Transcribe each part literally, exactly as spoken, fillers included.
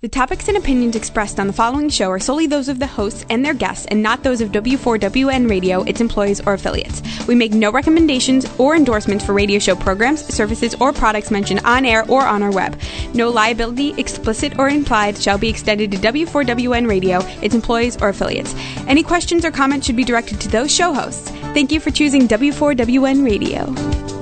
The topics and opinions expressed on the following show are solely those of the hosts and their guests and not those of W four W N Radio, its employees, or affiliates. We make no recommendations or endorsements for radio show programs, services, or products mentioned on air or on our web. No liability, explicit or implied, shall be extended to W four W N Radio, its employees, or affiliates. Any questions or comments should be directed to those show hosts. Thank you for choosing W four W N Radio.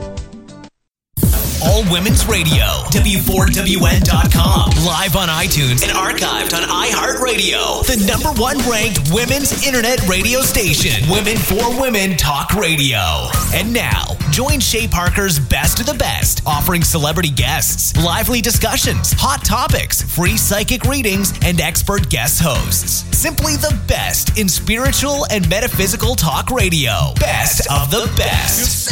All Women's Radio, W four W N dot com, live on iTunes and archived on iHeartRadio, the number one ranked women's internet radio station, Women for Women Talk Radio. And now, join Shay Parker's Best of the Best, offering celebrity guests, lively discussions, hot topics, free psychic readings, and expert guest hosts. Simply the best in spiritual and metaphysical talk radio. Best of the best.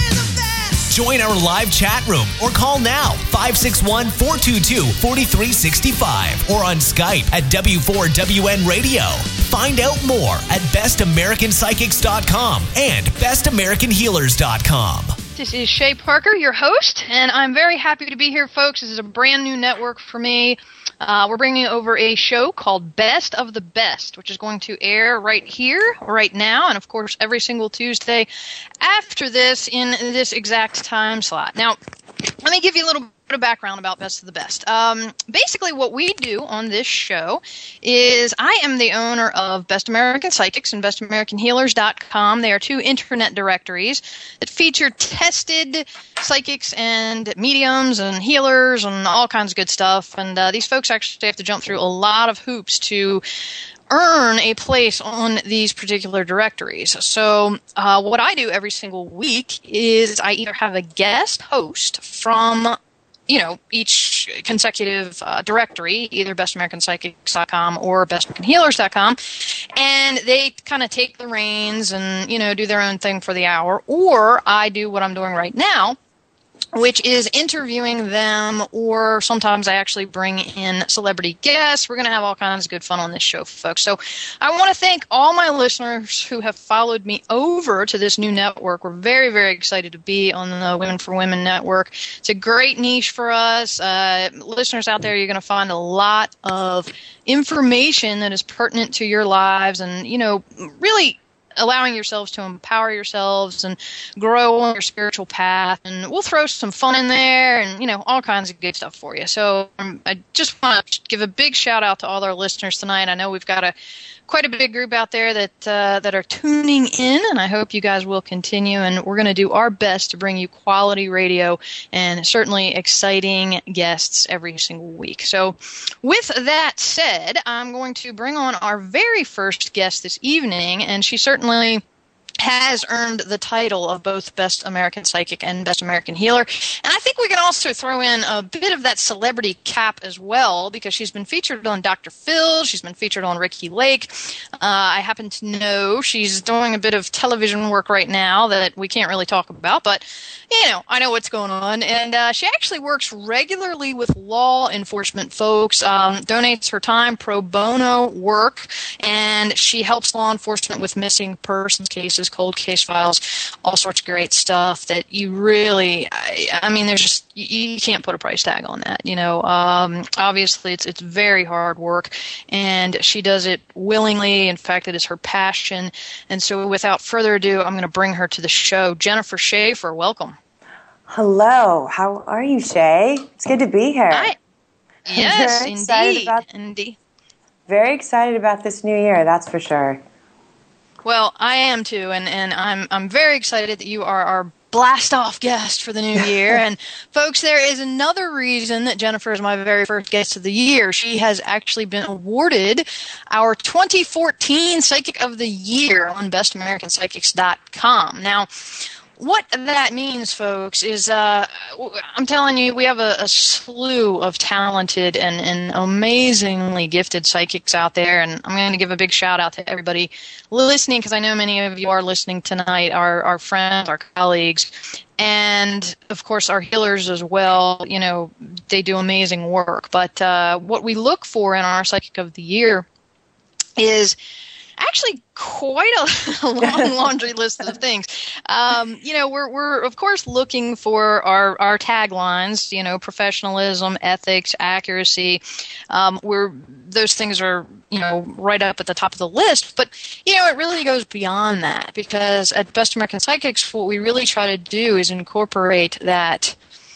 Join our live chat room or call now, five six one, four two two, four three six five, or on Skype at W four W N Radio. Find out more at best american psychics dot com and best american healers dot com. This is Shay Parker, your host, and I'm very happy to be here, folks. This is a brand new network for me. Uh, we're bringing over a show called Best of the Best, which is going to air right here, right now, and of course every single Tuesday after this in this exact time slot. Now, let me give you a little bit of background about Best of the Best. Um, basically, what we do on this show is I am the owner of Best American Psychics and best american healers dot com. They are two internet directories that feature tested psychics and mediums and healers and all kinds of good stuff. And uh, these folks actually have to jump through a lot of hoops to earn a place on these particular directories. So uh, what I do every single week is I either have a guest host from you know, each consecutive uh, directory, either best american psychics dot com or best american healers dot com, and they kind of take the reins and, you know, do their own thing for the hour, or I do what I'm doing right now, which is interviewing them, or sometimes I actually bring in celebrity guests. We're going to have all kinds of good fun on this show, folks. So I want to thank all my listeners who have followed me over to this new network. We're very, very excited to be on the Women for Women network. It's a great niche for us. Uh, listeners out there, you're going to find a lot of information that is pertinent to your lives and, you know, really allowing yourselves to empower yourselves and grow on your spiritual path. And we'll throw some fun in there and, you know, all kinds of good stuff for you. So um, I just want to give a big shout out to all our listeners tonight. I know we've got a quite a big group out there that uh, that are tuning in, and I hope you guys will continue. And we're going to do our best to bring you quality radio and certainly exciting guests every single week. So with that said, I'm going to bring on our very first guest this evening, and she certainly has earned the title of both Best American Psychic and Best American Healer. And I think we can also throw in a bit of that celebrity cap as well, because she's been featured on Doctor Phil, she's been featured on Ricky Lake. Uh, I happen to know she's doing a bit of television work right now that we can't really talk about, but, you know, I know what's going on. And uh, she actually works regularly with law enforcement folks, um, donates her time, pro bono work, and she helps law enforcement with missing persons cases, cold case files, all sorts of great stuff that you really, I, I mean, there's just, you, you can't put a price tag on that, you know. Um, obviously, it's it's very hard work, and she does it willingly. In fact, it is her passion. And so without further ado, I'm going to bring her to the show. Jennifer Schaefer, welcome. Hello. How are you, Shay? It's good to be here. Hi. Yes, indeed. About, indeed. Very excited about this new year, that's for sure. Well, I am too, and, and I'm I'm very excited that you are our blast-off guest for the new year. And, folks, there is another reason that Jennifer is my very first guest of the year. She has actually been awarded our twenty fourteen Psychic of the Year on best american psychics dot com. Now, what that means, folks, is uh, I'm telling you, we have a, a slew of talented and, and amazingly gifted psychics out there, and I'm going to give a big shout-out to everybody listening, because I know many of you are listening tonight, our, our friends, our colleagues, and, of course, our healers as well. You know, they do amazing work. But uh, what we look for in our Psychic of the Year is actually quite a, a long laundry list of things. Um, you know, we're we're of course looking for our our taglines. You know, professionalism, ethics, accuracy. Um, we're those things are you know right up at the top of the list. But you know, it really goes beyond that, because at Best American Psychics, what we really try to do is incorporate that,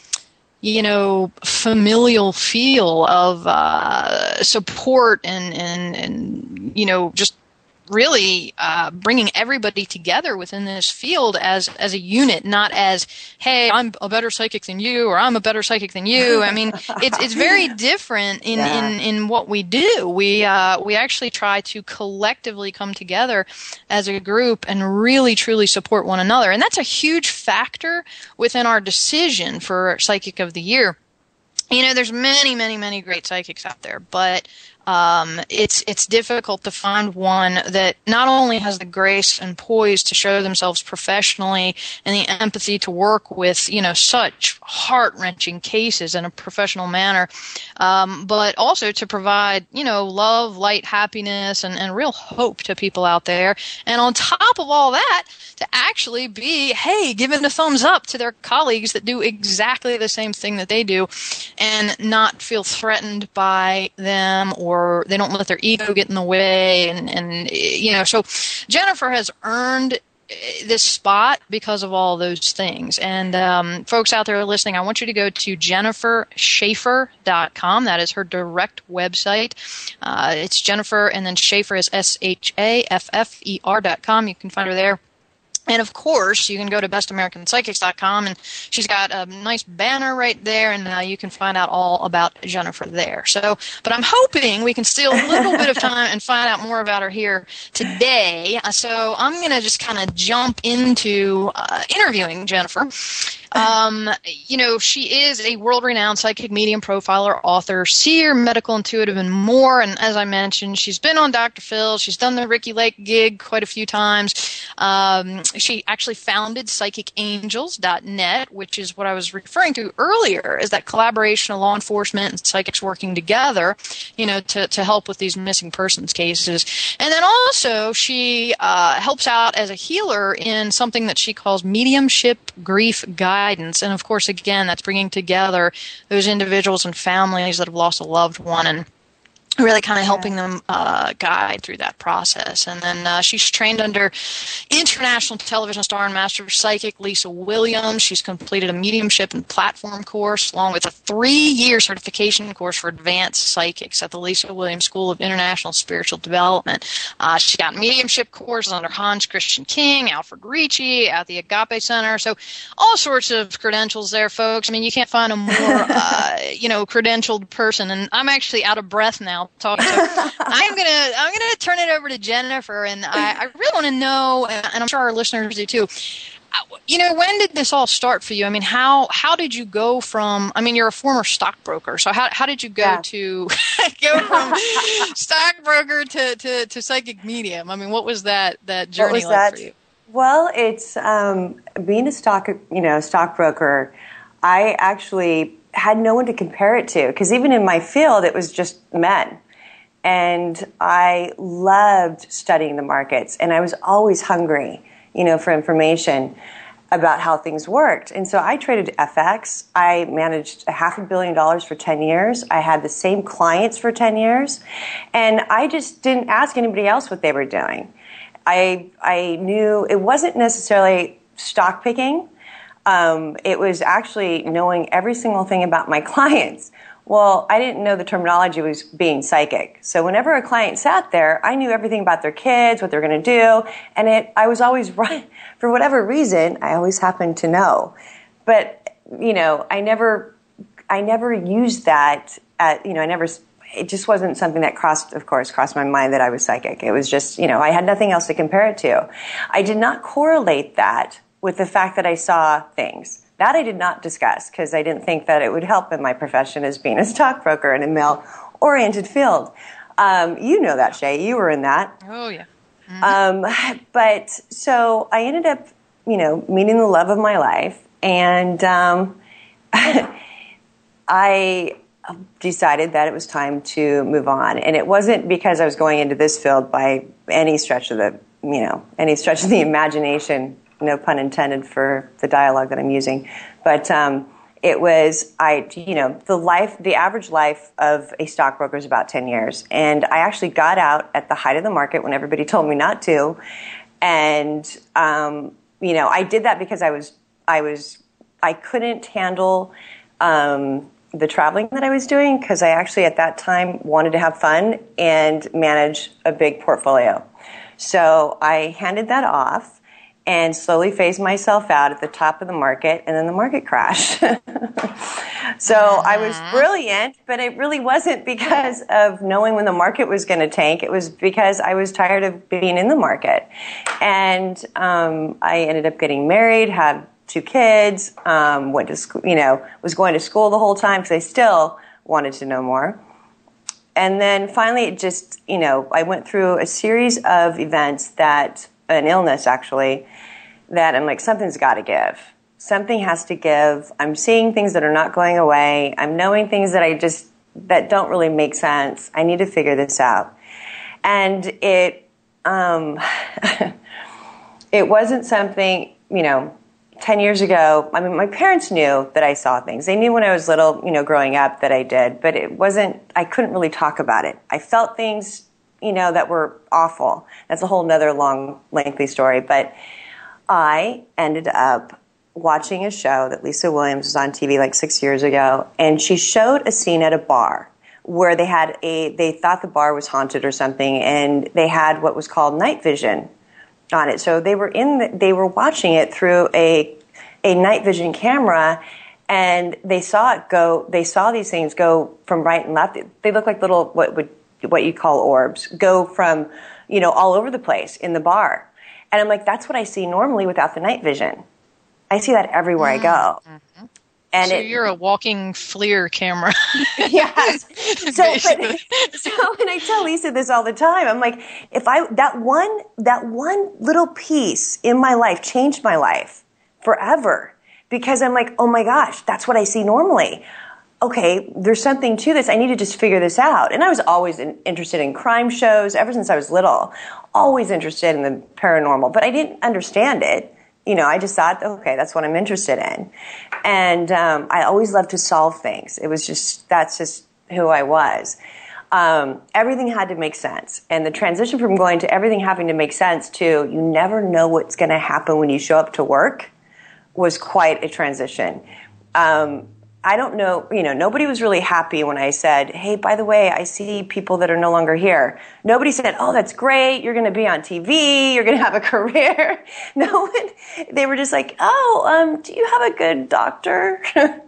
you know, familial feel of uh, support and, and, and, you know, just really uh, bringing everybody together within this field as as a unit, not as, hey, I'm a better psychic than you, or I'm a better psychic than you. I mean, it's it's very different in, yeah. in, in what we do. We uh, we actually try to collectively come together as a group and really truly support one another, and that's a huge factor within our decision for Psychic of the Year. You know, there's many, many, many great psychics out there, but Um, it's it's difficult to find one that not only has the grace and poise to show themselves professionally and the empathy to work with, you know, such heart-wrenching cases in a professional manner, um, but also to provide, you know, love, light, happiness, and, and real hope to people out there. And on top of all that, to actually be, hey, giving a thumbs up to their colleagues that do exactly the same thing that they do and not feel threatened by them, or or they don't let their ego get in the way. And, and, you know, so Jennifer has earned this spot because of all those things. And um, folks out there listening, I want you to go to Jennifer Shaffer dot com. That is her direct website. Uh, it's Jennifer, and then Shaffer is S H A F F E R dot com. You can find her there. And, of course, you can go to best american psychics dot com, and she's got a nice banner right there, and uh, you can find out all about Jennifer there. So, but I'm hoping we can steal a little bit of time and find out more about her here today. So I'm going to just kind of jump into uh, interviewing Jennifer. Um, you know, she is a world-renowned psychic medium, profiler, author, seer, medical intuitive, and more. And as I mentioned, she's been on Doctor Phil. She's done the Ricky Lake gig quite a few times. Um, she actually founded psychic angels dot net, which is what I was referring to earlier, is that collaboration of law enforcement and psychics working together, you know, to, to help with these missing persons cases. And then also she uh, helps out as a healer in something that she calls mediumship grief guidance. And of course, again, that's bringing together those individuals and families that have lost a loved one and really kind of helping them uh, guide through that process. And then uh, she's trained under international television star and master psychic Lisa Williams. She's completed a mediumship and platform course, along with a three-year certification course for advanced psychics at the Lisa Williams School of International Spiritual Development. Uh, she got mediumship courses under Hans Christian King, Alfred Ricci, at the Agape Center. So all sorts of credentials there, folks. I mean, you can't find a more, uh, you know, credentialed person. And I'm actually out of breath now talking. So I'm gonna I'm gonna turn it over to Jennifer, and I, I really want to know, and I'm sure our listeners do too. You know, when did this all start for you? I mean, how how did you go from? I mean, you're a former stockbroker, so how how did you go yeah. to go from stockbroker to, to, to psychic medium? I mean, what was that that journey was like that? for you? Well, it's um, being a stock you know stockbroker. I actually had no one to compare it to, because even in my field, it was just men. And I loved studying the markets, and I was always hungry, you know, for information about how things worked. And so I traded F X. I managed a half a billion dollars for ten years. I had the same clients for ten years. And I just didn't ask anybody else what they were doing. I I knew it wasn't necessarily stock picking. Um, it was actually knowing every single thing about my clients. Well, I didn't know the terminology was being psychic. So whenever a client sat there, I knew everything about their kids, what they're going to do, and it, I was always right. For whatever reason, I always happened to know. But, you know, I never, I never used that at, you know, I never, it just wasn't something that crossed, of course, crossed my mind that I was psychic. It was just, you know, I had nothing else to compare it to. I did not correlate that with the fact that I saw things. That I did not discuss, because I didn't think that it would help in my profession as being a stockbroker in a male-oriented field. Um, you know that, Shay. You were in that. Oh, yeah. Mm-hmm. Um, but so I ended up, you know, meeting the love of my life, and um, I decided that it was time to move on. And it wasn't because I was going into this field by any stretch of the, you know, any stretch of the imagination, no pun intended for the dialogue that I'm using. But um, it was, I, you know, the life, the average life of a stockbroker is about ten years. And I actually got out at the height of the market when everybody told me not to. And, um, you know, I did that because I was, I was, I couldn't handle um, the traveling that I was doing because I actually at that time wanted to have fun and manage a big portfolio. So I handed that off and slowly phased myself out at the top of the market, and then the market crashed. So I was brilliant, but it really wasn't because of knowing when the market was going to tank. It was because I was tired of being in the market. And um, I ended up getting married, had two kids, um, went to school, you know, was going to school the whole time because I still wanted to know more. And then finally it just, you know, I went through a series of events that, an illness actually, that I'm like, something's got to give. Something has to give. I'm seeing things that are not going away. I'm knowing things that I just, that don't really make sense. I need to figure this out. And it, um, it wasn't something, you know, ten years ago, I mean, my parents knew that I saw things. They knew when I was little, you know, growing up that I did, but it wasn't, I couldn't really talk about it. I felt things, you know, that were awful. That's a whole nother long, lengthy story. But I ended up watching a show that Lisa Williams was on T V like six years ago, and she showed a scene at a bar where they had a, they thought the bar was haunted or something, and they had what was called night vision on it. So they were in, the, they were watching it through a, a night vision camera, and they saw it go, they saw these things go from right and left. They look like little, what would, what you call orbs, go from, you know, all over the place in the bar. And I'm like, that's what I see normally without the night vision. I see that everywhere I go. Mm-hmm. And so it, you're a walking FLIR camera. Yes. So, but, so when I tell Lisa this all the time, I'm like, if I, that one, that one little piece in my life changed my life forever, because I'm like, oh my gosh, that's what I see normally. Okay, there's something to this. I need to just figure this out. And I was always in, interested in crime shows ever since I was little, always interested in the paranormal, but I didn't understand it. You know, I just thought, okay, that's what I'm interested in. And um, I always loved to solve things. It was just, that's just who I was. Um, everything had to make sense. And the transition from going to everything having to make sense to you never know what's going to happen when you show up to work was quite a transition. Um, I don't know, you know, nobody was really happy when I said, hey, by the way, I see people that are no longer here. Nobody said, oh, that's great. You're going to be on T V. You're going to have a career. No one, they were just like, oh, um, do you have a good doctor?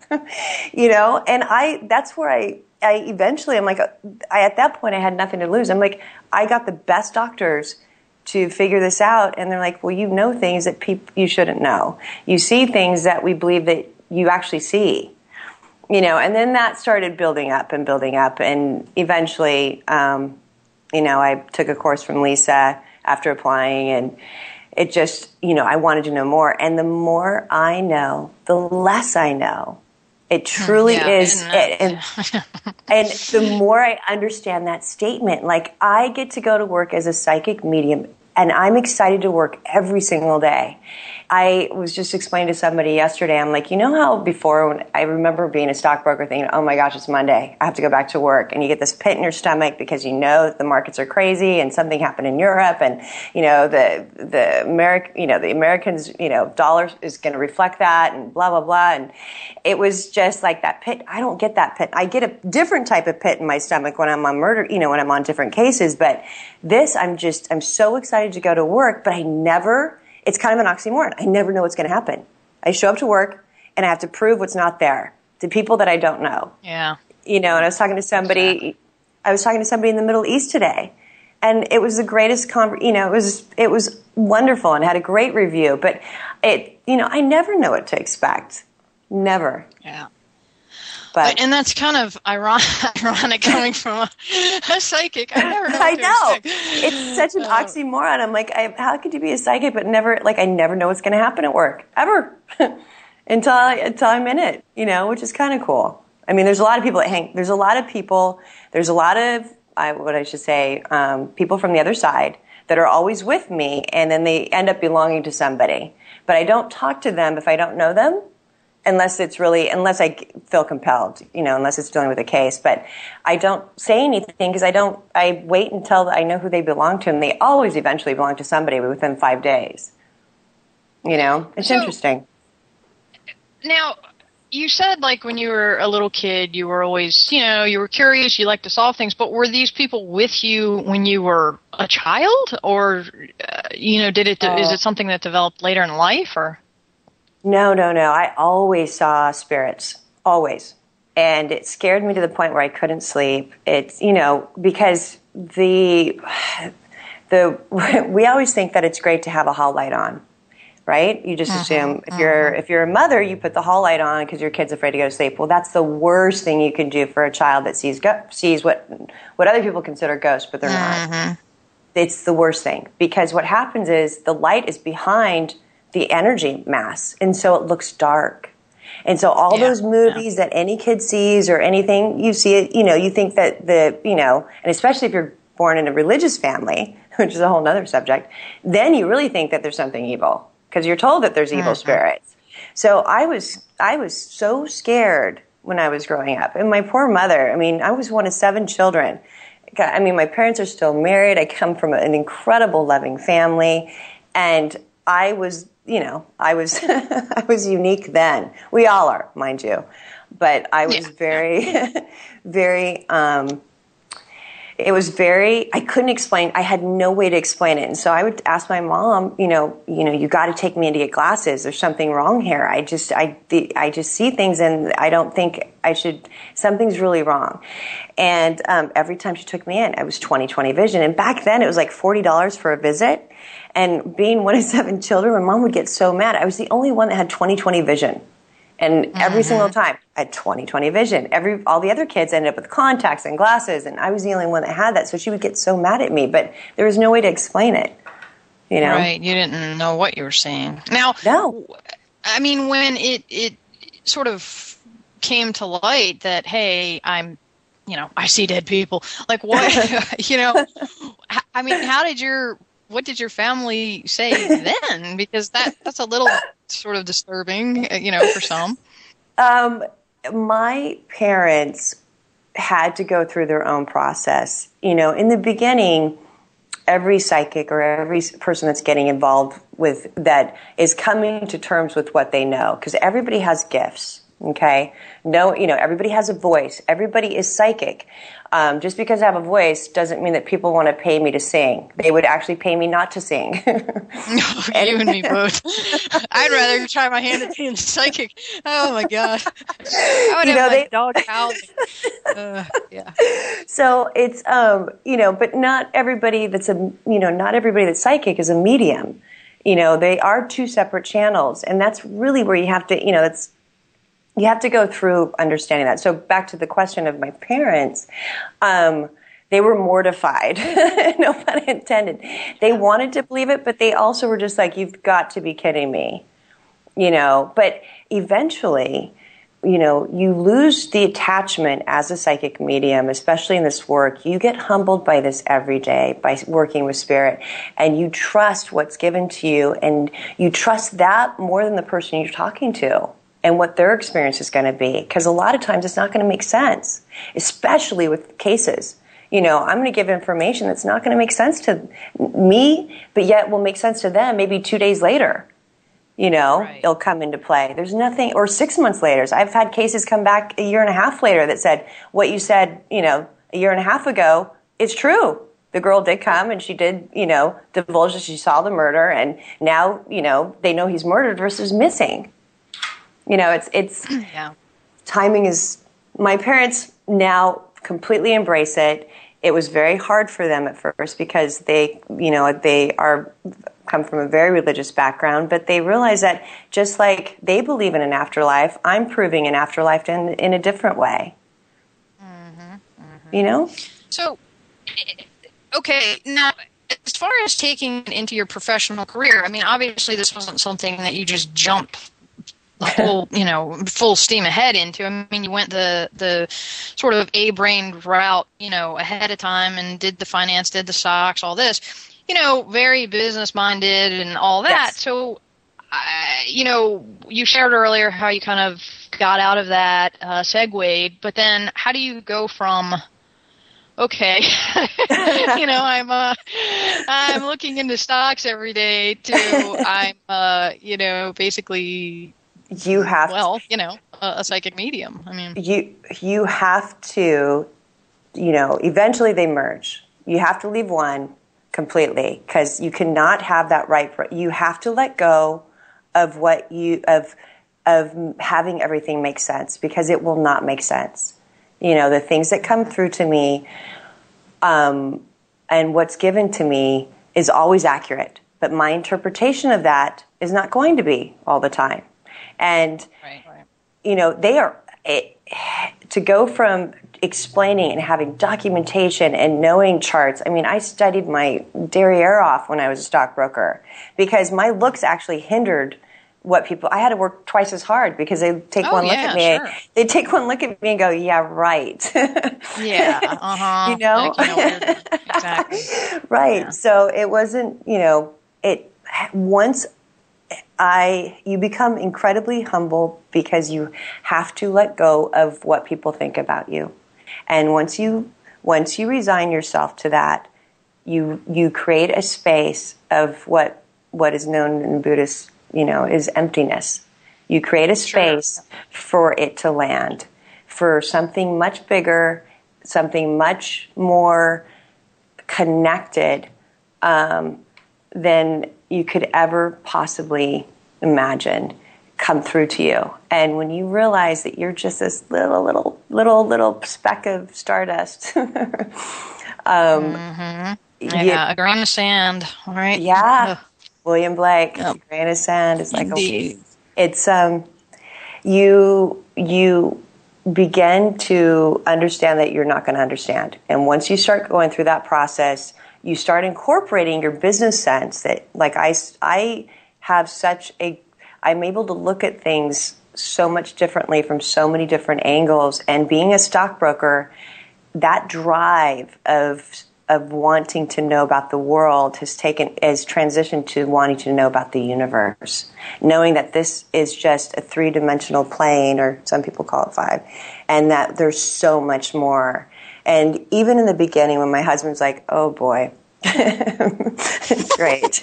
You know, and I, that's where I, I eventually, I'm like, I, at that point I had nothing to lose. I'm like, I got the best doctors to figure this out. And they're like, well, you know things that people, you shouldn't know. You see things that we believe that you actually see. You know, and then that started building up and building up. And eventually, um, you know, I took a course from Lisa after applying, and it just, you know, I wanted to know more. And the more I know, the less I know. It truly yeah, is. It, and, and the more I understand that statement, like I get to go to work as a psychic medium, and I'm excited to work every single day. I was just explaining to somebody yesterday, I'm like, you know how before, when I remember being a stockbroker thinking, oh my gosh, it's Monday, I have to go back to work. And you get this pit in your stomach because you know that the markets are crazy and something happened in Europe, and, you know, the, the American, you know, the Americans, you know, dollar is going to reflect that, and blah, blah, blah. And it was just like that pit. I don't get that pit. I get a different type of pit in my stomach when I'm on murder, you know, when I'm on different cases. But this, I'm just, I'm so excited to go to work, but I never, it's kind of an oxymoron. I never know what's going to happen. I show up to work and I have to prove what's not there to people that I don't know. Yeah. You know, and I was talking to somebody, exactly. I was talking to somebody in the Middle East today, and it was the greatest con- you know, it was, it was wonderful and had a great review, but it, you know, I never know what to expect. Never. Yeah. But, and that's kind of ironic, ironic coming from a, a psychic. I never know. I know. It's such an oxymoron. I'm like, I, how could you be a psychic but never, like, I never know what's going to happen at work, ever, until, I, until I'm in it, you know, which is kind of cool. I mean, there's a lot of people that hang, there's a lot of people, there's a lot of, I, what I should say, um, people from the other side that are always with me, and then they end up belonging to somebody. But I don't talk to them if I don't know them, unless it's really, unless I feel compelled, you know, unless it's dealing with a case. But I don't say anything because I don't, I wait until I know who they belong to, and they always eventually belong to somebody within five days. You know, it's so interesting. Now, you said, like, when you were a little kid, you were always, you know, you were curious, you liked to solve things, but were these people with you when you were a child? Or, uh, you know, did it, de- uh, is it something that developed later in life, or? No, no, no. I always saw spirits, always. And it scared me to the point where I couldn't sleep. It's, you know, because the, the, we always think that it's great to have a hall light on. Right? You just uh-huh, assume if uh-huh. you're if you're a mother, you put the hall light on because your kid's afraid to go to sleep. Well, that's the worst thing you can do for a child that sees go- sees what what other people consider ghosts, but they're uh-huh. not. It's the worst thing because what happens is the light is behind the energy mass, and so it looks dark. And so all yeah, those movies yeah. that any kid sees or anything you see it, you know, you think that the you know, and especially if you're born in a religious family, which is a whole other subject, then you really think that there's something evil. Because you're told that there's evil mm-hmm. spirits. So I was I was so scared when I was growing up. And my poor mother, I mean, I was one of seven children. I mean, my parents are still married. I come from an incredible, loving family. And I was, you know, I was I was unique then. We all are, mind you. But I was yeah. very, very... Um, It was very, I couldn't explain, I had no way to explain it. And so I would ask my mom, you know, you know, you got to take me in to get glasses. There's something wrong here. I just, I, I just see things and I don't think I should, something's really wrong. And um, every time she took me in, it was twenty twenty vision. And back then it was like forty dollars for a visit. And being one of seven children, my mom would get so mad. I was the only one that had twenty twenty vision. And every mm-hmm. single time, I had twenty twenty vision. Every all the other kids ended up with contacts and glasses, and I was the only one that had that. So she would get so mad at me, but there was no way to explain it. You know, right? You didn't know what you were seeing. Now, no. I mean, when it it sort of came to light that, hey, I'm, you know, I see dead people. Like what? you know, I mean, how did your what did your family say then? Because that that's a little sort of disturbing, you know, for some. Um, my parents had to go through their own process. You know, in the beginning, every psychic or every person that's getting involved with that is coming to terms with what they know, because everybody has gifts. Okay, no, you know, everybody has a voice. Everybody is psychic. Um, just because I have a voice doesn't mean that people want to pay me to sing. They would actually pay me not to sing. No, you and me both. I'd rather try my hand at being psychic. Oh my god, I would you have know, my they, dog howling. Uh, yeah. So it's um, you know, but not everybody that's a you know, not everybody that's psychic is a medium. You know, they are two separate channels, and that's really where you have to, you know, that's. You have to go through understanding that. So back to the question of my parents, um, they were mortified, no pun intended. They wanted to believe it, but they also were just like, you've got to be kidding me, you know. But eventually, you know, you lose the attachment as a psychic medium, especially in this work. You get humbled by this every day, by working with spirit, and you trust what's given to you, and you trust that more than the person you're talking to and what their experience is going to be. Because a lot of times it's not going to make sense, especially with cases. You know, I'm going to give information that's not going to make sense to me, but yet will make sense to them maybe two days later. You know, right. It'll come into play. There's nothing, or six months later. I've had cases come back a year and a half later that said, what you said, you know, a year and a half ago, it's true. The girl did come and she did, you know, divulge that she saw the murder, and now, you know, they know he's murdered versus missing. You know, it's, it's, yeah. Timing is, my parents now completely embrace it. It was very hard for them at first because they, you know, they are, come from a very religious background, but they realize that just like they believe in an afterlife, I'm proving an afterlife in, in a different way. Mm-hmm, mm-hmm. You know? So, okay, now, as far as taking it into your professional career, I mean, obviously this wasn't something that you just jump full, you know, full steam ahead into. I mean, you went the the sort of A-brain route, you know, ahead of time and did the finance, did the stocks, all this, you know, very business-minded and all that. Yes. So, I, you know, you shared earlier how you kind of got out of that, uh, segued, but then how do you go from, okay, you know, I'm uh, I'm looking into stocks every day to I'm, uh, you know, basically, you have well, you know, a, a psychic medium. I mean, you you have to, you know, eventually they merge. You have to leave one completely because you cannot have that right. You have to let go of what you of of having everything make sense because it will not make sense. You know, the things that come through to me um, and what's given to me is always accurate, but my interpretation of that is not going to be all the time. And, right, right. you know, they are, it, to go from explaining and having documentation and knowing charts. I mean, I studied my derriere off when I was a stockbroker because my looks actually hindered what people, I had to work twice as hard because they take Oh, one look yeah, at me. sure. They take one look at me and go, yeah, right. Yeah, uh-huh. You know? Like, you know we're- exactly. Right. Yeah. So it wasn't, you know, it, once I, you become incredibly humble because you have to let go of what people think about you. And once you, once you resign yourself to that, you, you create a space of what, what is known in Buddhist, you know, is emptiness. You create a space Sure. for it to land, for something much bigger, something much more connected um, than you could ever possibly imagine come through to you. And when you realize that you're just this little, little, little, little speck of stardust, um, Mm-hmm. Yeah, you- a grain of sand, all right? yeah, Ugh. William Blake, Yep. grain of sand. It's like Indeed. a, it's um, you you begin to understand that you're not going to understand, and once you start going through that process, you start incorporating your business sense. That like I I have such a I'm able to look at things so much differently from so many different angles, and being a stockbroker, that drive of of wanting to know about the world has taken has transitioned to wanting to know about the universe, knowing that this is just a three-dimensional plane, or some people call it five, and that there's so much more. And even in the beginning, when my husband's like, "Oh boy." It's great.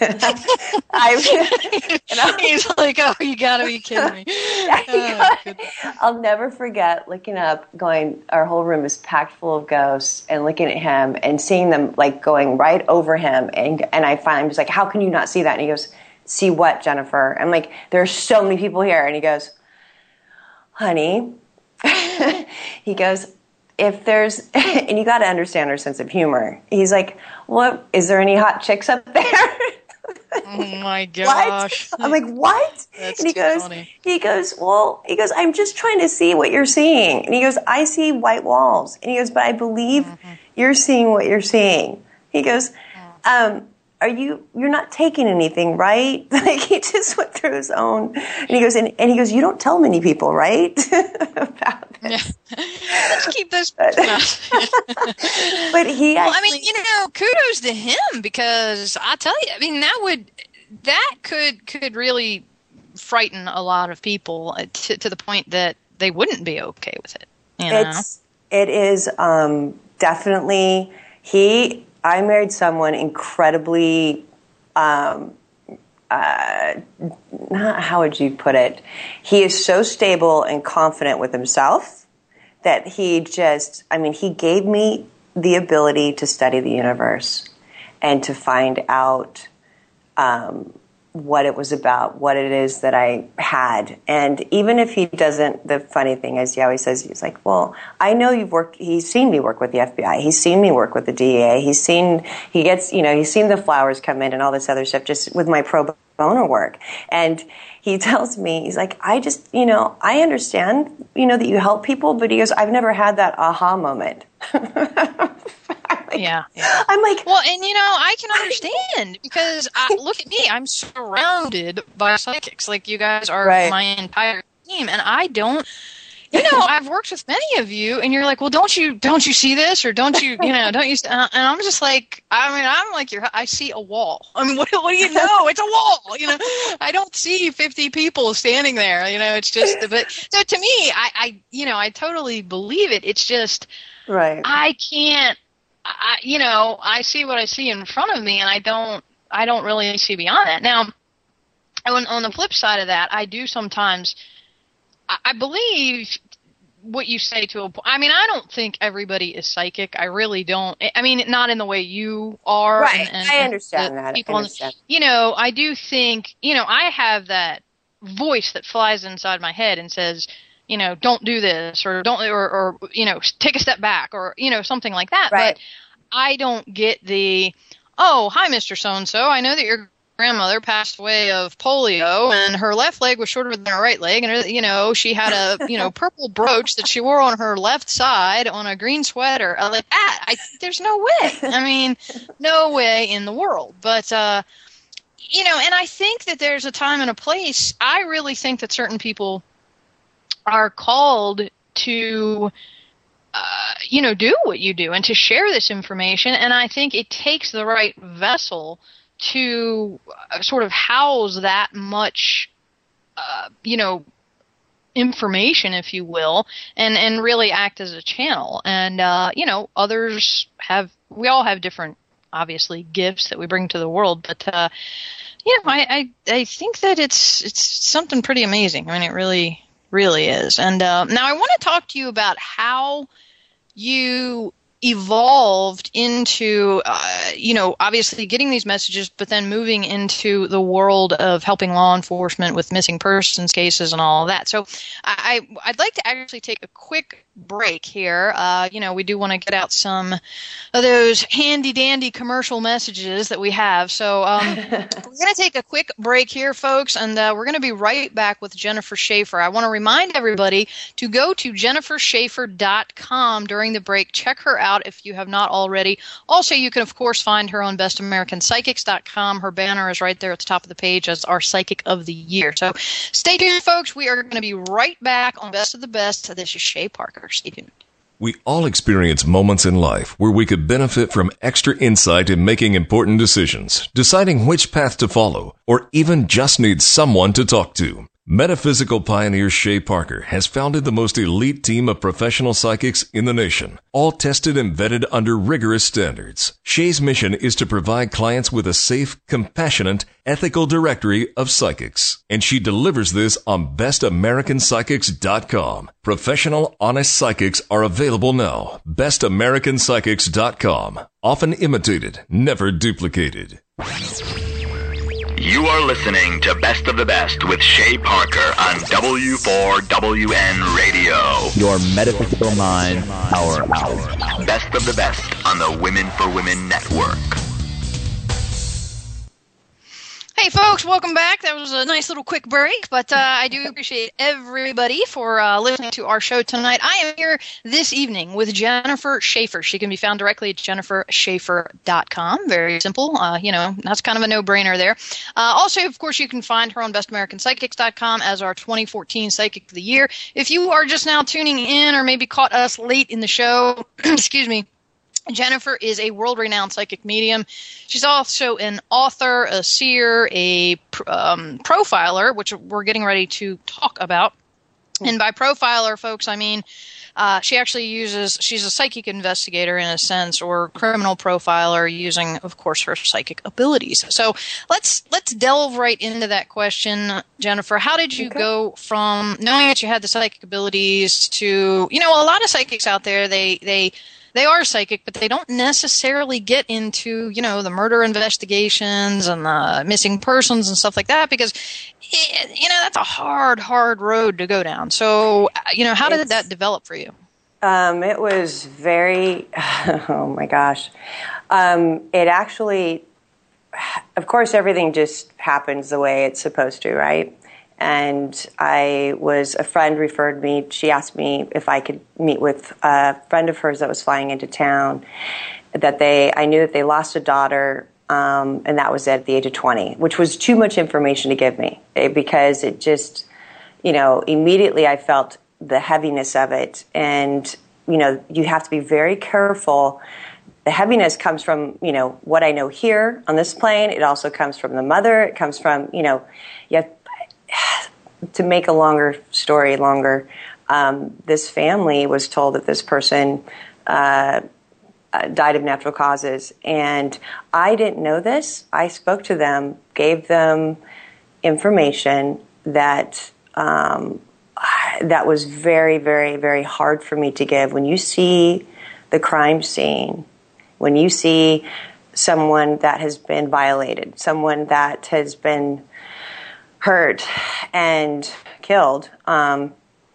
I, And he's like, oh, you gotta be kidding me. Oh, goodness. I'll never forget looking up, going, our whole room is packed full of ghosts, and looking at him and seeing them like going right over him. And and I finally was like, how can you not see that? And he goes, see what, Jennifer? I'm like, there are so many people here. And he goes, honey, he goes, if there's, and you got to understand her sense of humor. He's like, what, is there any hot chicks up there? Oh my gosh. What? I'm like, what? That's and he too goes, funny. he goes, well, he goes, I'm just trying to see what you're seeing. And he goes, I see white walls. And he goes, but I believe mm-hmm. you're seeing what you're seeing. He goes, um, are you, you're not taking anything, right? Like he just went through his own, and he goes, and, and he goes, you don't tell many people, right? About this. Yeah. Let's keep this. But, but he, well, actually, I mean, you know, kudos to him, because I tell you, I mean, that would, that could, could really frighten a lot of people to, to the point that they wouldn't be okay with it. You know? It's, it is, um, definitely, he, I married someone incredibly, um, uh, not, how would you put it? He is so stable and confident with himself that he just, I mean, he gave me the ability to study the universe and to find out, um, what it was about, what it is that I had. And even if he doesn't, the funny thing is he always says, he's like, well, I know you've worked, he's seen me work with the F B I. He's seen me work with the D E A. He's seen, he gets, you know, he's seen the flowers come in and all this other stuff just with my pro bono work. And he tells me, he's like, I just, you know, I understand, you know, that you help people, but he goes, I've never had that aha moment. Like, yeah, yeah. I'm like, well, and you know, I can understand, because I, look at me, I'm surrounded by psychics. Like, you guys are Right. my entire team, and I don't. You know, I've worked with many of you, and you're like, well, don't you don't you see this, or don't you, you know, don't you? And I'm just like, I mean, I'm like, you're, I see a wall. I mean, what, what do you know? It's a wall. You know, I don't see fifty people standing there. You know, it's just, but so to me, I, I you know, I totally believe it. It's just, right. I can't, I, you know, I see what I see in front of me, and I don't, I don't really see beyond that. Now, on, on the flip side of that, I do sometimes. I believe what you say to a point. I mean, I don't think everybody is psychic. I really don't. I mean, not in the way you are. Right. And, and, I understand that. People I understand. You know, I do think, you know, I have that voice that flies inside my head and says, you know, don't do this, or don't, or, or you know, take a step back, or, you know, something like that. Right. But I don't get the, oh, hi, Mister So-and-so. I know that you're grandmother passed away of polio, and her left leg was shorter than her right leg, and her, you know, she had a you know purple brooch that she wore on her left side on a green sweater. I like that. I there's no way. I mean, no way in the world. But uh, you know, and I think that there's a time and a place. I really think that certain people are called to. Uh, you know, do what you do and to share this information, and I think it takes the right vessel to uh, sort of house that much, uh, you know, information, if you will, and, and really act as a channel. And, uh, you know, others have, we all have different, obviously, gifts that we bring to the world. But, uh, you know, I, I, I think that it's, it's something pretty amazing. I mean, it really, really is. And uh, now I want to talk to you about how you evolved into, uh, you know, obviously getting these messages, but then moving into the world of helping law enforcement with missing persons cases and all of that. So I, I'd like to actually take a quick break here. Uh, you know, we do want to get out some of those handy-dandy commercial messages that we have. So um, we're going to take a quick break here, folks, and uh, we're going to be right back with Jennifer Shaffer. I want to remind everybody to go to jennifer shaffer dot com during the break. Check her out if you have not already. Also, you can, of course, find her on best american psychics dot com. Her banner is right there at the top of the page as our Psychic of the Year. So stay tuned, folks. We are going to be right back on Best of the Best. This is Shay Parker. Stay tuned. We all experience moments in life where we could benefit from extra insight in making important decisions, deciding which path to follow, or even just need someone to talk to. Metaphysical pioneer Shay Parker has founded the most elite team of professional psychics in the nation, all tested and vetted under rigorous standards. Shay's mission is to provide clients with a safe, compassionate, ethical directory of psychics, and she delivers this on best american psychics dot com. Professional, honest psychics are available now. best american psychics dot com. Often imitated, never duplicated. You are listening to Best of the Best with Shay Parker on W four W N Radio. Your metaphysical mind, power hour. Best of the Best on the Women for Women Network. Hey, folks, welcome back. That was a nice little quick break, but uh, I do appreciate everybody for uh, listening to our show tonight. I am here this evening with Jennifer Shaffer. She can be found directly at jennifer shaffer dot com. Very simple. Uh, you know, that's kind of a no-brainer there. Uh, also, of course, you can find her on best american psychics dot com as our twenty fourteen Psychic of the Year. If you are just now tuning in or maybe caught us late in the show, excuse me, Jennifer is a world-renowned psychic medium. She's also an author, a seer, a um, profiler, which we're getting ready to talk about. And by profiler, folks, I mean uh, she actually uses, she's a psychic investigator in a sense, or criminal profiler using, of course, her psychic abilities. So let's let's delve right into that question, Jennifer. How did you okay. go from knowing that you had the psychic abilities to, you know, a lot of psychics out there, they they... They are psychic, but they don't necessarily get into, you know, the murder investigations and the missing persons and stuff like that because, it, you know, that's a hard, hard road to go down. So, you know, how did it's, that develop for you? Um, it was very, oh my gosh. Um, it actually, of course, everything just happens the way it's supposed to, right? And I was, a friend referred me, she asked me if I could meet with a friend of hers that was flying into town, that they, I knew that they lost a daughter, um, and that was at the age of twenty, which was too much information to give me, because it just, you know, immediately I felt the heaviness of it. And, you know, you have to be very careful. The heaviness comes from, you know, what I know here on this plane. It also comes from the mother. It comes from, you know, you have, to make a longer story longer, um, this family was told that this person uh, uh, died of natural causes. And I didn't know this. I spoke to them, gave them information that um, that was very, very, very hard for me to give. When you see the crime scene, when you see someone that has been violated, someone that has been hurt and killed, um,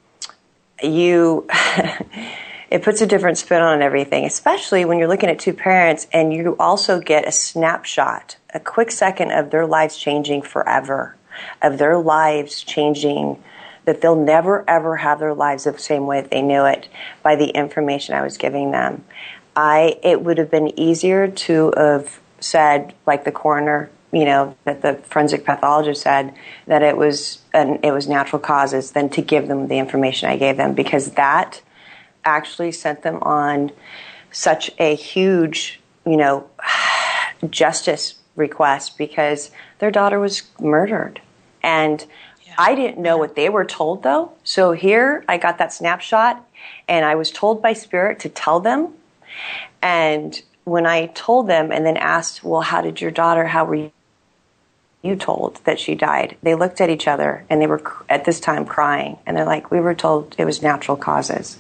you it puts a different spin on everything, especially when you're looking at two parents and you also get a snapshot, a quick second of their lives changing forever, of their lives changing, that they'll never, ever have their lives the same way that they knew it by the information I was giving them. I it would have been easier to have said, like the coroner, you know, that the forensic pathologist said, that it was an, it was natural causes, than to give them the information I gave them, because that actually sent them on such a huge, you know, justice request, because their daughter was murdered. And yeah. I didn't know what they were told, though. So here I got that snapshot, and I was told by Spirit to tell them. And when I told them and then asked, well, how did your daughter, how were you? You told that she died? They looked at each other, and they were at this time crying, and they're like, we were told it was natural causes.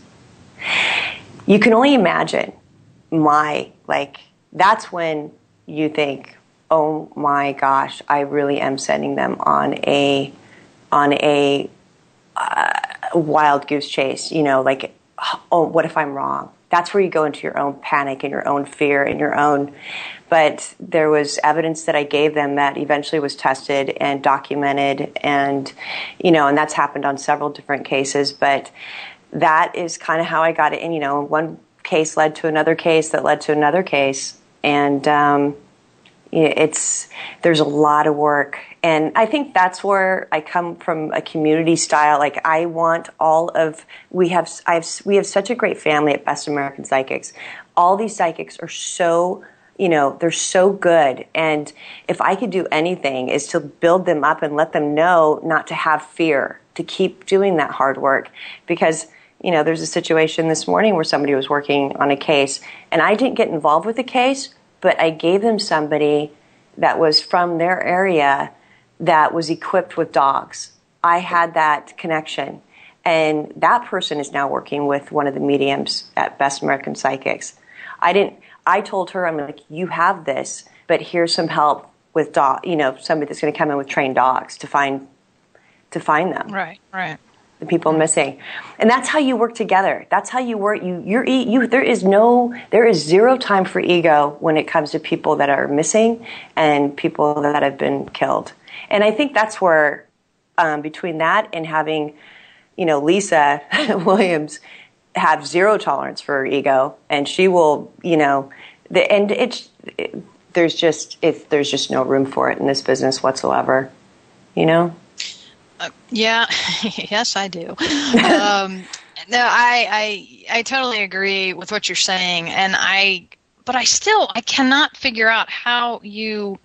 You can only imagine my, like, that's when you think, oh my gosh, I really am sending them on a on a uh, wild goose chase, you know, like, oh, what if I'm wrong? That's where you go into your own panic and your own fear and your own. But there was evidence that I gave them that eventually was tested and documented, and, you know, and that's happened on several different cases. But that is kind of how I got it. And, you know, one case led to another case that led to another case. And um, it's, there's a lot of work. And I think that's where I come from, a community style. Like, I want all of, we have, I have, we have such a great family at Best American Psychics. All these psychics are so, you know, they're so good. And if I could do anything, is to build them up and let them know not to have fear, to keep doing that hard work. Because, you know, there's a situation this morning where somebody was working on a case, and I didn't get involved with the case, but I gave them somebody that was from their area that was equipped with dogs. I had that connection. And that person is now working with one of the mediums at Best American Psychics. I didn't, I told her, I'm like, you have this, but here's some help with dog, you know, somebody that's going to come in with trained dogs to find, to find them. Right, right. The people missing. And that's how you work together. That's how you work. You, you're, you, there is no, there is zero time for ego when it comes to people that are missing and people that have been killed. And I think that's where, um, between that and having, you know, Lisa Williams have zero tolerance for her ego, and she will, you know, the, and it's, it, there's just, if there's just no room for it in this business whatsoever, you know? Uh, yeah, yes, I do. um, no, I, I, I totally agree with what you're saying, and I, but I still, I cannot figure out how you.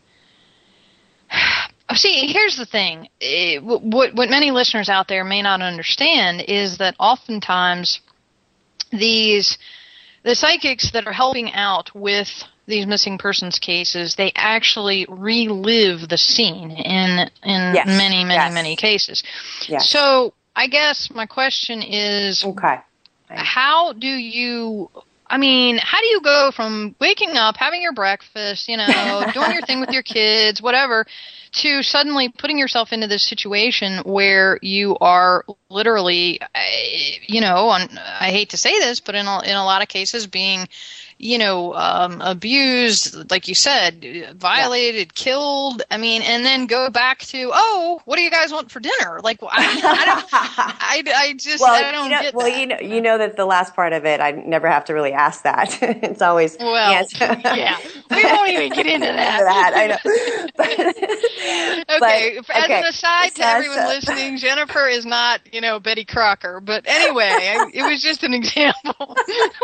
See, here's the thing. It, what, what many listeners out there may not understand is that oftentimes these the psychics that are helping out with these missing persons cases, they actually relive the scene in in yes. many, many, yes. many cases. Yes. So I guess my question is, okay. how do you... I mean, how do you go from waking up, having your breakfast, you know, doing your thing with your kids, whatever, to suddenly putting yourself into this situation where you are literally, you know, on, I hate to say this, but in a, in a lot of cases being, you know, um, abused, like you said, violated, yeah. killed. I mean, and then go back to, oh, what do you guys want for dinner? Like, I, I don't, I, I just, well, I don't you know, get well, that. Well, you know, you know that the last part of it, I never have to really ask that. It's always, well, yes. yeah, we won't even get into that. that I know. But, okay, but, as okay. an aside to That's everyone a, listening, Jennifer is not, you know, Betty Crocker. But anyway, I, it was just an example.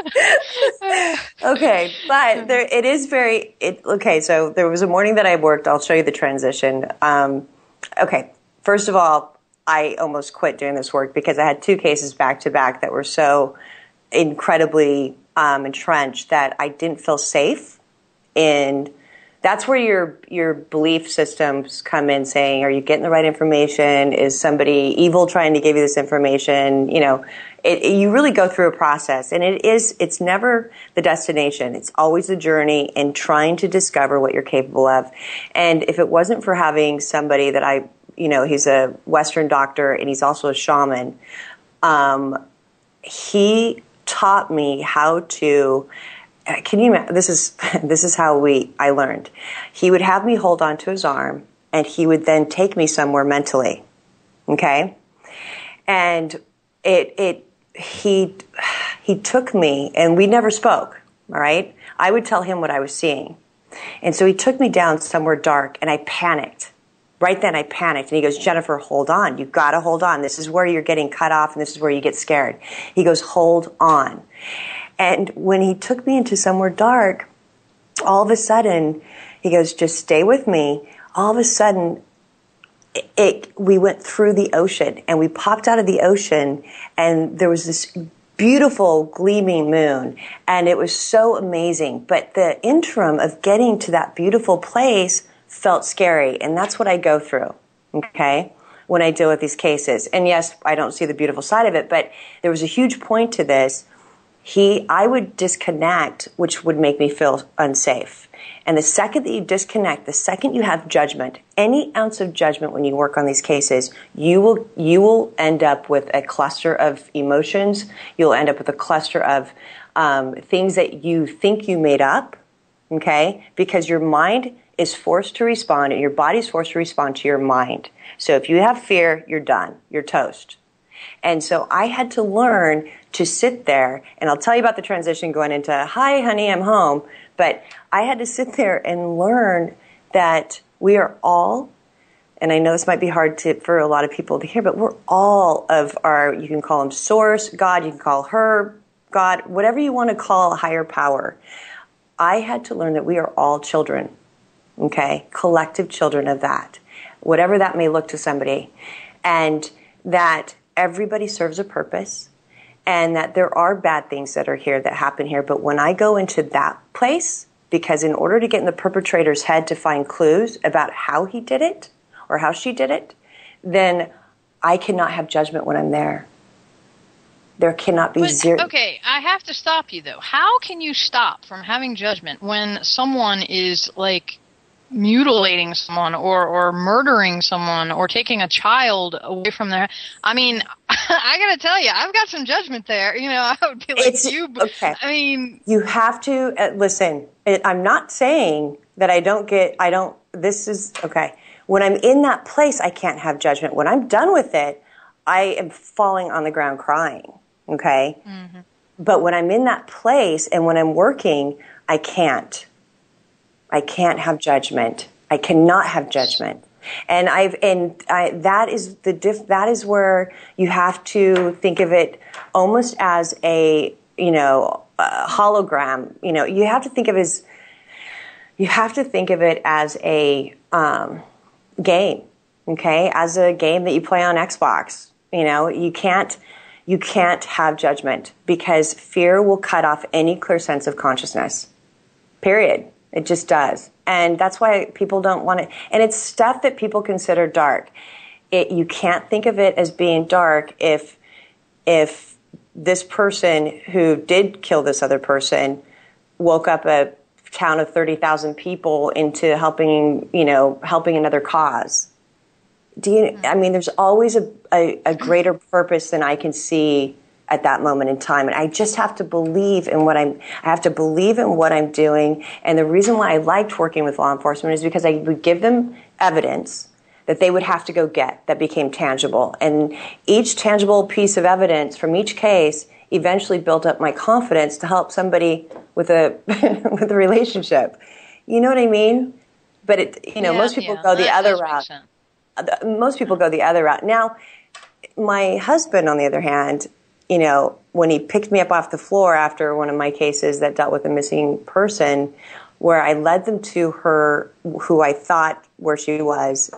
Okay, but there, it is very, it, okay, so there was a morning that I worked. I'll show you the transition. Um, okay, first of all, I almost quit doing this work because I had two cases back to back that were so incredibly um, entrenched that I didn't feel safe in. That's where your your belief systems come in, saying, are you getting the right information? Is somebody evil trying to give you this information? You know, it, it, you really go through a process, and it is, it's never the destination. It's always the journey and trying to discover what you're capable of. And if it wasn't for having somebody that I, you know, he's a Western doctor and he's also a shaman, um, he taught me how to, can you imagine, this is, this is how we, I learned. He would have me hold on to his arm and he would then take me somewhere mentally. Okay. And it, it, he, he took me and we never spoke. All right. I would tell him what I was seeing. And so he took me down somewhere dark and I panicked. Right then I panicked and he goes, Jennifer, hold on. You've got to hold on. This is where you're getting cut off and this is where you get scared. He goes, hold on. And when he took me into somewhere dark, all of a sudden, he goes, just stay with me. All of a sudden, it, it, we went through the ocean and we popped out of the ocean and there was this beautiful gleaming moon and it was so amazing. But the interim of getting to that beautiful place felt scary. And that's what I go through, okay, when I deal with these cases. And yes, I don't see the beautiful side of it, but there was a huge point to this. He, I would disconnect, which would make me feel unsafe. And the second that you disconnect, the second you have judgment, any ounce of judgment when you work on these cases, you will, you will end up with a cluster of emotions. You'll end up with a cluster of um, things that you think you made up, okay? Because your mind is forced to respond and your body's forced to respond to your mind. So if you have fear, you're done. You're toast. And so I had to learn to sit there, and I'll tell you about the transition going into, hi, honey, I'm home. But I had to sit there and learn that we are all, and I know this might be hard to, for a lot of people to hear, but we're all of our, you can call him source, God, you can call her God, whatever you want to call a higher power. I had to learn that we are all children, okay, collective children of that, whatever that may look to somebody, and that everybody serves a purpose, and that there are bad things that are here that happen here. But when I go into that place, because in order to get in the perpetrator's head to find clues about how he did it or how she did it, then I cannot have judgment when I'm there. There cannot be but, zero. Okay, I have to stop you though. How can you stop from having judgment when someone is like mutilating someone or, or murdering someone or taking a child away from their, I mean, I gotta tell you, I've got some judgment there. You know, I would be like it's, you, but okay. I mean. You have to, uh, listen, it, I'm not saying that I don't get, I don't, this is, okay. When I'm in that place, I can't have judgment. When I'm done with it, I am falling on the ground crying, okay? Mm-hmm. But when I'm in that place and when I'm working, I can't. I can't have judgment. I cannot have judgment. And I've, and I, that is the diff, that is where you have to think of it almost as a, you know, a hologram. You know, you have to think of it as, you have to think of it as a, um, game. Okay. As a game that you play on Xbox. You know, you can't, you can't have judgment because fear will cut off any clear sense of consciousness. Period. It just does. And that's why people don't want it. And it's stuff that people consider dark. It, you can't think of it as being dark if, if this person who did kill this other person woke up a town of thirty thousand people into helping, you know, helping another cause. Do you, I mean, there's always a, a, a greater purpose than I can see at that moment in time. And I just have to believe in what I'm, I have to believe in what I'm doing. And the reason why I liked working with law enforcement is because I would give them evidence that they would have to go get that became tangible. And each tangible piece of evidence from each case eventually built up my confidence to help somebody with a, with a relationship. You know what I mean? But it, you know, yeah, most people yeah, go the that other does make route. sense. Most people go the other route. Now, my husband, on the other hand, you know, when he picked me up off the floor after one of my cases that dealt with a missing person, where I led them to her, who I thought where she was,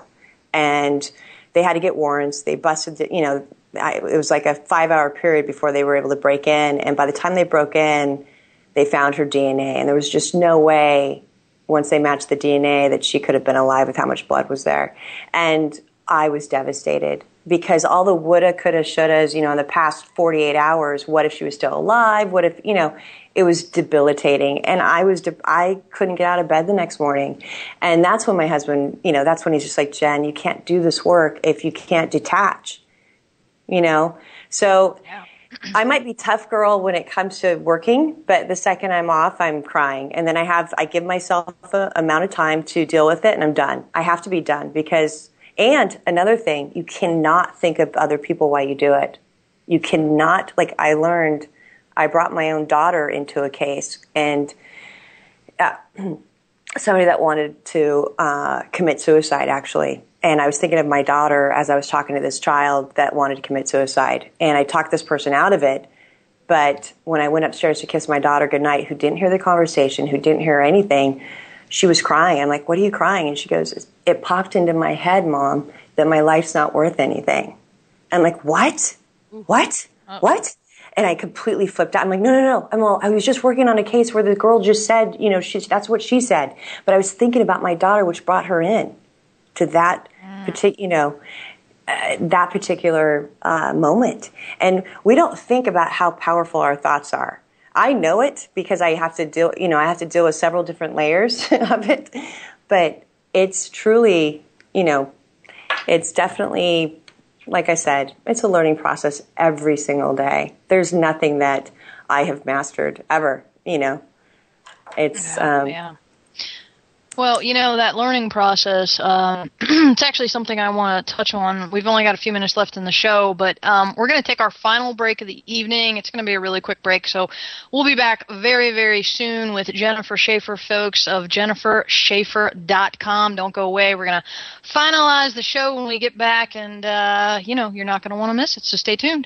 and they had to get warrants. They busted, the, you know, I, it was like a five-hour period before they were able to break in, and by the time they broke in, they found her D N A, and there was just no way, once they matched the D N A, that she could have been alive with how much blood was there. And I was devastated because all the woulda, coulda, shouldas, you know, in the past forty-eight hours, what if she was still alive? What if, you know, it was debilitating. And I was, de- I couldn't get out of bed the next morning. And that's when my husband, you know, that's when he's just like, Jen, you can't do this work if you can't detach, you know? So Yeah. I might be tough girl when it comes to working, but the second I'm off, I'm crying. And then I have, I give myself an amount of time to deal with it, and I'm done. I have to be done because, and another thing, you cannot think of other people while you do it. You cannot, like I learned, I brought my own daughter into a case, and uh, somebody that wanted to uh, commit suicide, actually. And I was thinking of my daughter as I was talking to this child that wanted to commit suicide. And I talked this person out of it. But when I went upstairs to kiss my daughter goodnight, who didn't hear the conversation, who didn't hear anything, she was crying. I'm like, what are you crying? And she goes, it popped into my head, Mom, that my life's not worth anything. I'm like, what? What? Uh-oh. What? And I completely flipped out. I'm like, no, no, no. I'm all, I was just working on a case where the girl just said, you know, she, that's what she said. But I was thinking about my daughter, which brought her in to that, partic- you know, uh, that particular uh, moment. And we don't think about how powerful our thoughts are. I know it because I have to deal, you know, I have to deal with several different layers of it. But it's truly, you know, it's definitely, like I said, it's a learning process every single day. There's nothing that I have mastered ever, you know. It's, yeah, um, yeah. Well, you know, that learning process, um, it's actually something I want to touch on. We've only got a few minutes left in the show, but um, we're going to take our final break of the evening. It's going to be a really quick break, so we'll be back very, very soon with Jennifer Schaefer, folks, of Jennifer Schaefer dot com. Don't go away. We're going to finalize the show when we get back, and, uh, you know, you're not going to want to miss it, so stay tuned.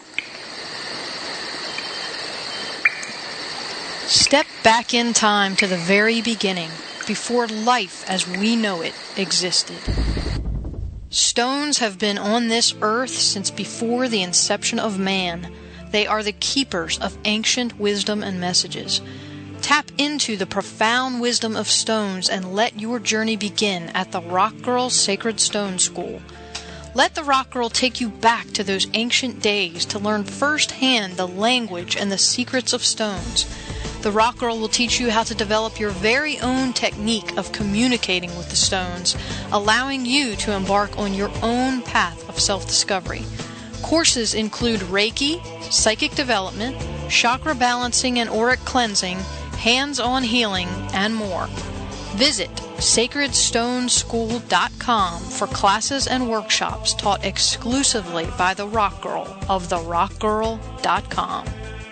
Step back in time to the very beginning, before life as we know it existed. Stones have been on this earth since before the inception of man. They are the keepers of ancient wisdom and messages. Tap into the profound wisdom of stones and let your journey begin at the Rock Girl Sacred Stone School. Let the Rock Girl take you back to those ancient days to learn firsthand the language and the secrets of stones. The Rock Girl will teach you how to develop your very own technique of communicating with the stones, allowing you to embark on your own path of self-discovery. Courses include Reiki, psychic development, chakra balancing and auric cleansing, hands-on healing, and more. Visit sacred stone school dot com for classes and workshops taught exclusively by the Rock Girl of the rock girl dot com.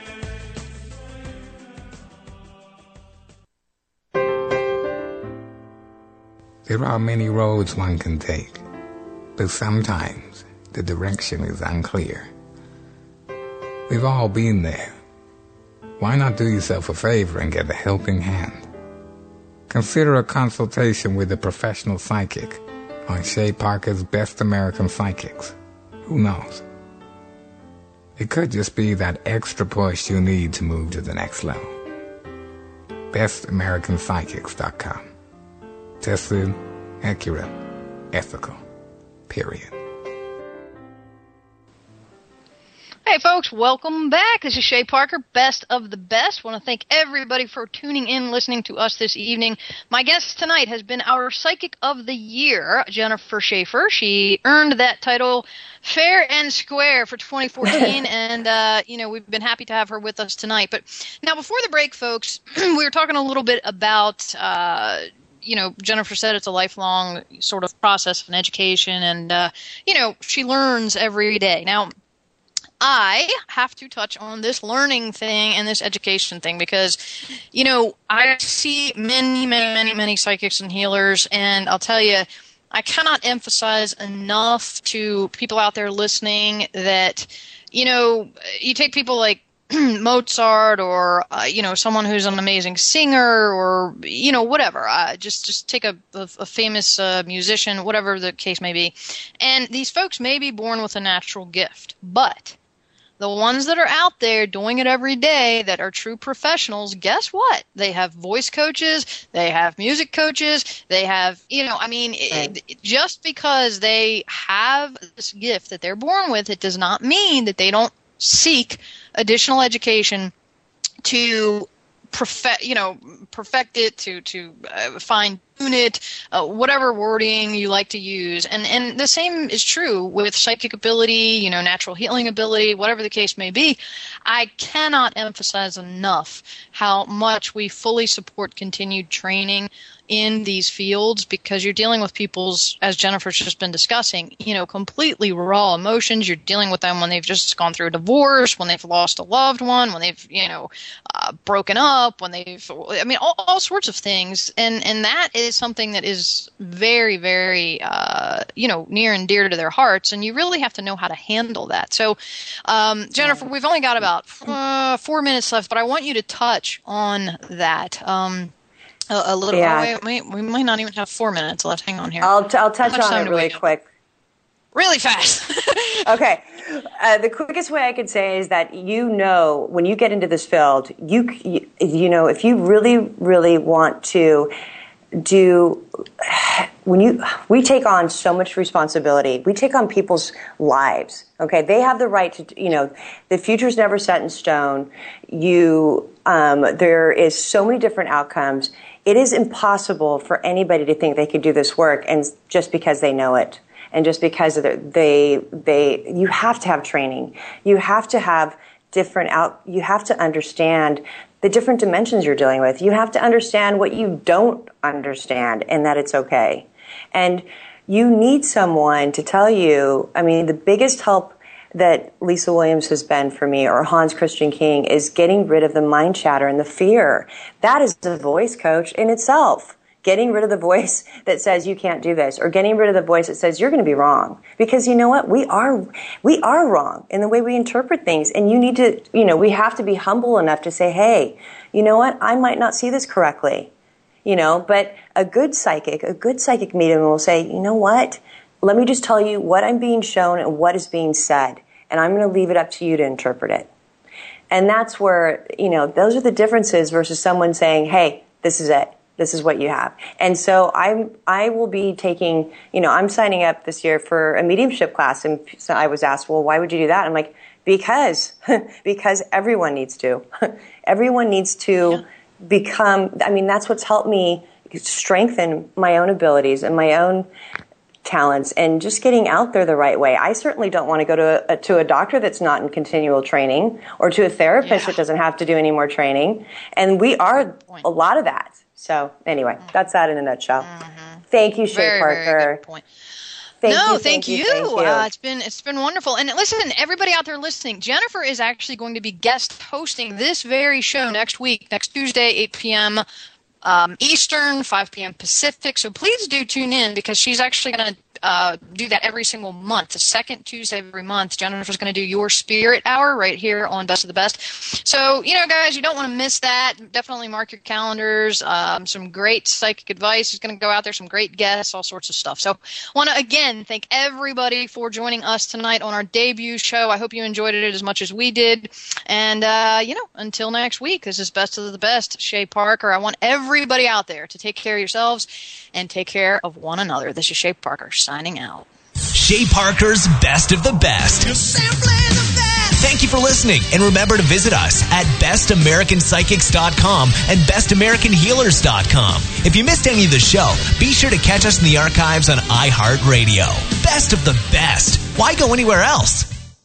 There are many roads one can take, but sometimes the direction is unclear. We've all been there. Why not do yourself a favor and get a helping hand? Consider a consultation with a professional psychic on Shay Parker's Best American Psychics. Who knows? It could just be that extra push you need to move to the next level. best american psychics dot com. Tested, accurate, ethical. Period. Hey Hey folks, welcome back. This is Shay Parker, Best of the Best. Want to thank everybody for tuning in, listening to us this evening. My guest tonight has been our Psychic of the Year, Jennifer Schaefer. She earned that title fair and square for twenty fourteen, and uh, you know, we've been happy to have her with us tonight. But now, before the break, folks, we were talking a little bit about uh, you know, Jennifer said it's a lifelong sort of process of an education, and uh, you know, she learns every day. Now, I have to touch on this learning thing and this education thing because, you know, I see many, many, many, many psychics and healers, and I'll tell you, I cannot emphasize enough to people out there listening that, you know, you take people like Mozart or, uh, you know, someone who's an amazing singer or, you know, whatever. Uh, just just take a, a, a famous uh, musician, whatever the case may be. And these folks may be born with a natural gift, but the ones that are out there doing it every day that are true professionals, guess what? They have voice coaches, they have music coaches, they have, you know, I mean, it, it, just because they have this gift that they're born with, it does not mean that they don't seek additional education to perfect, you know, perfect it, to to uh, fine tune it, uh, whatever wording you like to use. And and the same is true with psychic ability, you know, natural healing ability, whatever the case may be. I cannot emphasize enough how much we fully support continued training in these fields, because you're dealing with people's, as Jennifer's just been discussing, you know, completely raw emotions. You're dealing with them when they've just gone through a divorce, when they've lost a loved one, when they've, you know, uh, broken up, when they've, I mean, all, all sorts of things. And, and that is something that is very, very, uh, you know, near and dear to their hearts. And you really have to know how to handle that. So, um, Jennifer, we've only got about uh, four minutes left, but I want you to touch on that. Um, A, a little. Yeah. Oh, wait, wait, we might not even have four minutes left. Hang on here. I'll, t- I'll touch on it really quick. Really fast. Okay. Uh, the quickest way I could say is that, you know, when you get into this field, you, you, you know, if you really, really want to do, when you, we take on so much responsibility. We take on people's lives. Okay. They have the right to, you know, the future's never set in stone. You, um, there is so many different outcomes. It is impossible for anybody to think they could do this work, and just because they know it, and just because of the, they, they, you have to have training. You have to have different out, you have to understand the different dimensions you're dealing with. You have to understand what you don't understand, and that it's okay. And you need someone to tell you, I mean, the biggest help that Lisa Williams has been for me, or Hans Christian King, is getting rid of the mind chatter and the fear. That is a voice coach in itself. Getting rid of the voice that says you can't do this, or getting rid of the voice that says you're going to be wrong. Because you know what? We are, we are wrong in the way we interpret things. And you need to, you know, we have to be humble enough to say, hey, you know what? I might not see this correctly. You know, but a good psychic, a good psychic medium will say, you know what? Let me just tell you what I'm being shown and what is being said, and I'm going to leave it up to you to interpret it. And that's where, you know, those are the differences versus someone saying, hey, this is it. This is what you have. And so I'm, I will be taking, you know, I'm signing up this year for a mediumship class. And so I was asked, well, why would you do that? I'm like, because, because everyone needs to. Everyone needs to yeah. become, I mean, that's what's helped me strengthen my own abilities and my own talents, and just getting out there the right way. I certainly don't want to go to a, to a doctor that's not in continual training, or to a therapist yeah. that doesn't have to do any more training. And we are a lot of that. So anyway, mm-hmm. that's that in a nutshell. Mm-hmm. Thank you, Shay very, Parker. Very good point. Thank no, you, thank, thank you. you. Thank you. Uh, it's been it's been wonderful. And listen, everybody out there listening, Jennifer is actually going to be guest hosting this very show next week, next Tuesday, eight p.m. Um, Eastern, five p.m. Pacific. So please do tune in, because she's actually going to uh, do that every single month. The second Tuesday of every month, Jennifer's going to do your Spirit Hour right here on Best of the Best. So, you know, guys, you don't want to miss that. Definitely mark your calendars. Um, some great psychic advice is going to go out there, some great guests, all sorts of stuff. So I want to, again, thank everybody for joining us tonight on our debut show. I hope you enjoyed it as much as we did. And, uh, you know, until next week, this is Best of the Best, Shay Parker. I want everybody out there to take care of yourselves and take care of one another. This is Shay Parker signing out. Shay Parker's Best of the Best. You're simply the best. Thank you for listening, and remember to visit us at best american psychics dot com and best american healers dot com. If you missed any of the show, be sure to catch us in the archives on iHeartRadio. Best of the best. Why go anywhere else?